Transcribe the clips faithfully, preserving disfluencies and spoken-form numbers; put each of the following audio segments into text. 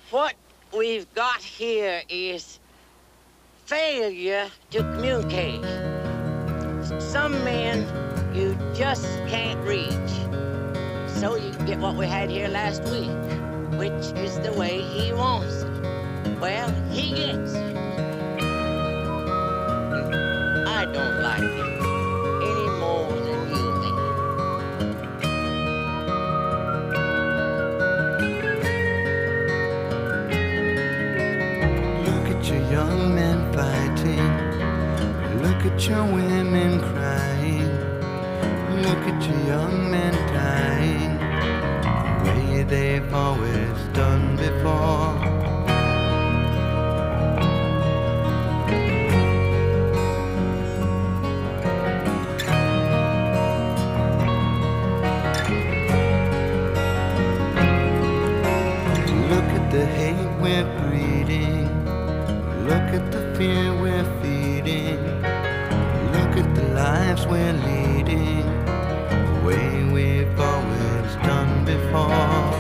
What we've got here is failure to communicate. Some men you just can't reach. So you get what we had here last week, which is the way he wants it. Well, he gets it. I don't like it any more than you may. Look at your young men fighting. Look at your women crying. Look at your young men dying the way they've always done before. Look at the hate we're breeding. Look at the fear we're feeding. Look at the lives we're leading the way we've always done before.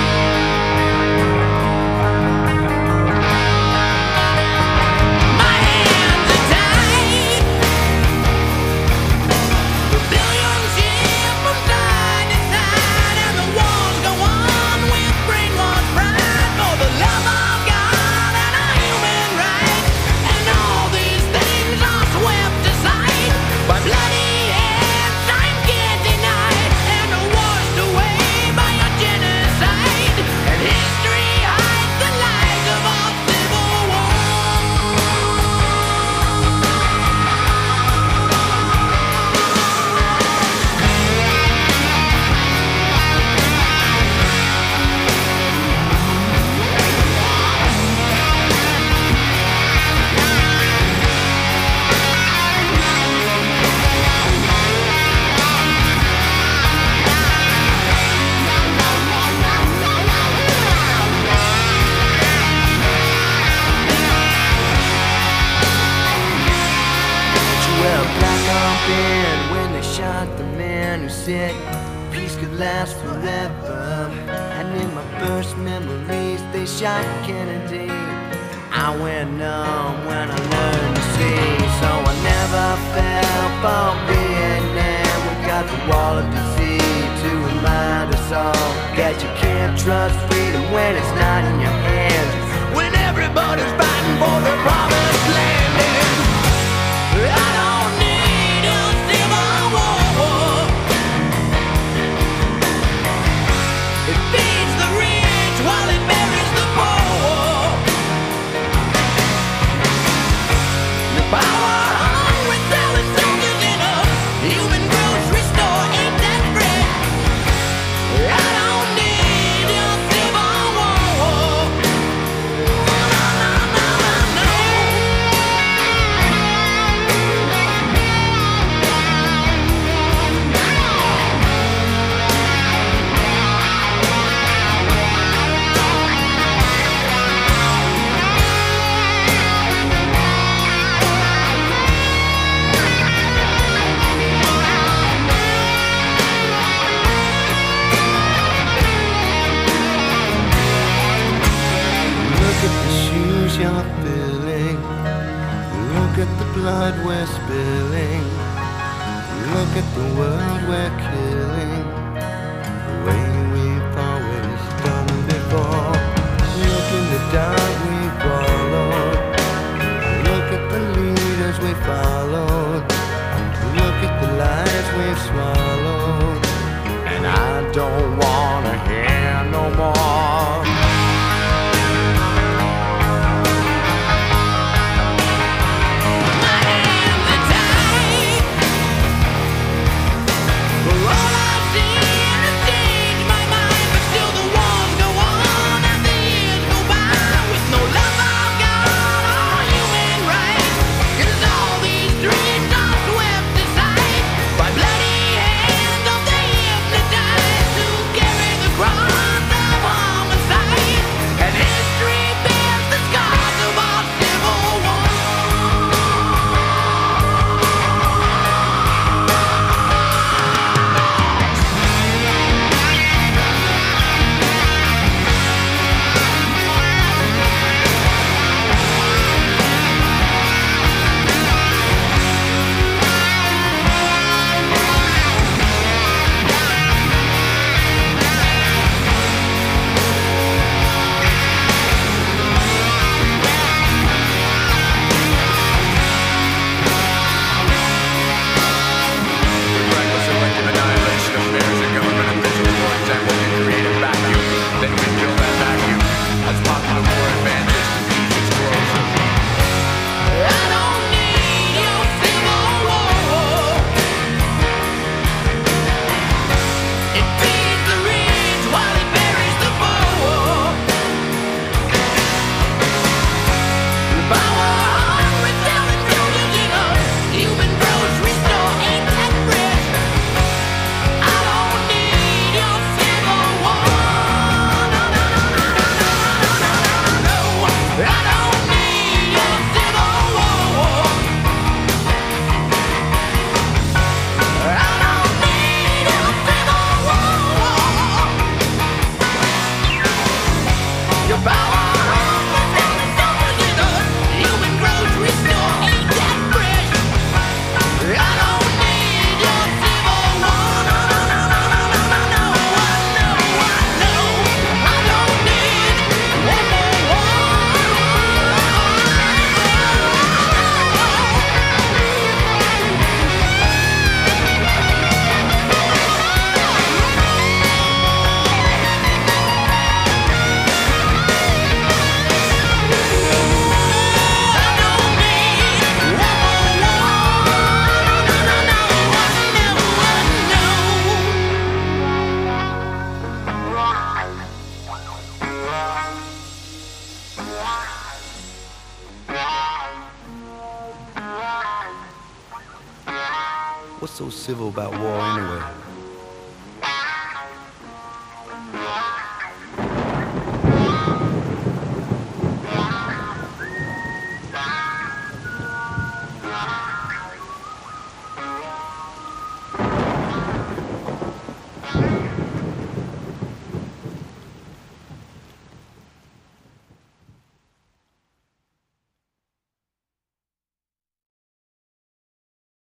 When they shot the man who said peace could last forever, and in my first memories they shot Kennedy. I went numb when I learned to see, so I never fell for Vietnam. We got the wall of disease to remind us all that you can't trust freedom when it's not in your hands, when everybody's fighting for the promised land. And I don't need a civil war. It feeds the rich while it buries the poor. The power hungry selling soldiers in a human grocery store ain't that great. I don't need a civil war. No, no, no, no, no. Look at the shoes you're filling. Look at the blood we're spilling. Look at the world we're killing the way we've always done before. Look in the dark we followed. Look at the leaders we followed. Look at the lies we've swallowed. And I don't wanna hear no more. By bloody hands of the hypnotized, who What's so civil about war anyway?